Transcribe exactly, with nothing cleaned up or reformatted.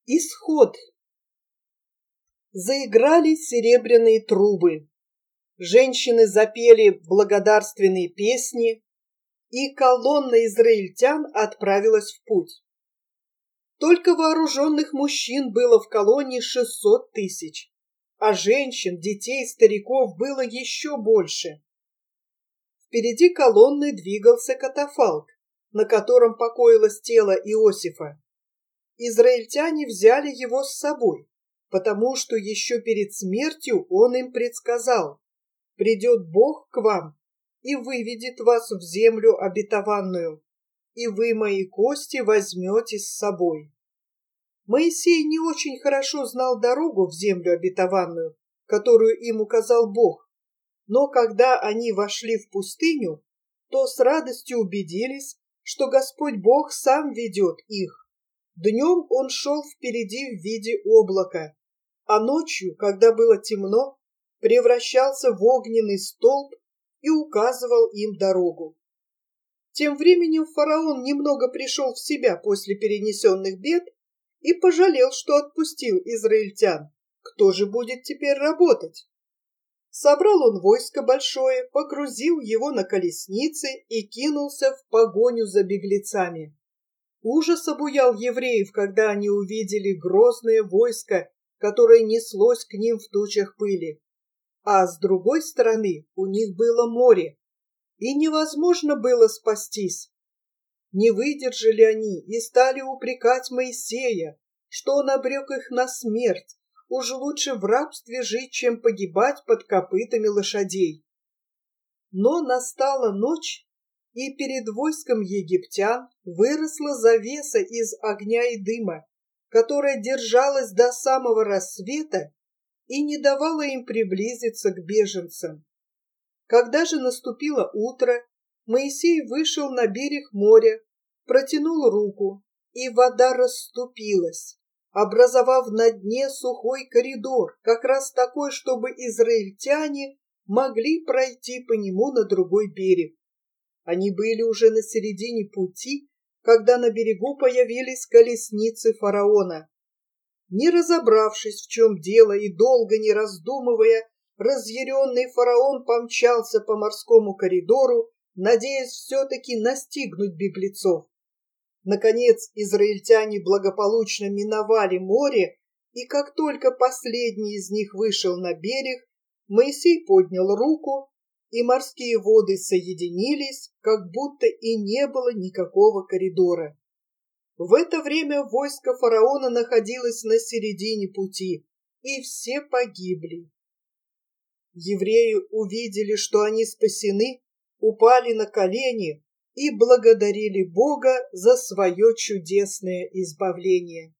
Исход. Заиграли серебряные трубы. Женщины запели благодарственные песни, и колонна израильтян отправилась в путь. Только вооруженных мужчин было в колонне шестьсот тысяч, а женщин, детей, стариков было еще больше. Впереди колонны двигался катафалк, на котором покоилось тело Иосифа. Израильтяне взяли его с собой, потому что еще перед смертью он им предсказал: «Придет Бог к вам и выведет вас в землю обетованную, и вы мои кости возьмете с собой». Моисей не очень хорошо знал дорогу в землю обетованную, которую им указал Бог, но когда они вошли в пустыню, то с радостью убедились, что Господь Бог сам ведет их. Днем он шел впереди в виде облака, а ночью, когда было темно, превращался в огненный столб и указывал им дорогу. Тем временем фараон немного пришел в себя после перенесенных бед и пожалел, что отпустил израильтян. Кто же будет теперь работать? Собрал он войско большое, погрузил его на колесницы и кинулся в погоню за беглецами. Ужас обуял евреев, когда они увидели грозное войско, которое неслось к ним в тучах пыли. А с другой стороны у них было море, и невозможно было спастись. Не выдержали они и стали упрекать Моисея, что он обрек их на смерть. Уж лучше в рабстве жить, чем погибать под копытами лошадей. Но настала ночь, и перед войском египтян выросла завеса из огня и дыма, которая держалась до самого рассвета и не давала им приблизиться к беженцам. Когда же наступило утро, Моисей вышел на берег моря, протянул руку, и вода расступилась, образовав на дне сухой коридор, как раз такой, чтобы израильтяне могли пройти по нему на другой берег. Они были уже на середине пути, когда на берегу появились колесницы фараона. Не разобравшись, в чем дело, и долго не раздумывая, разъяренный фараон помчался по морскому коридору, надеясь все-таки настигнуть беглецов. Наконец, израильтяне благополучно миновали море, и как только последний из них вышел на берег, Моисей поднял руку, и морские воды соединились, как будто и не было никакого коридора. В это время войско фараона находилось на середине пути, и все погибли. Евреи увидели, что они спасены, упали на колени и благодарили Бога за свое чудесное избавление.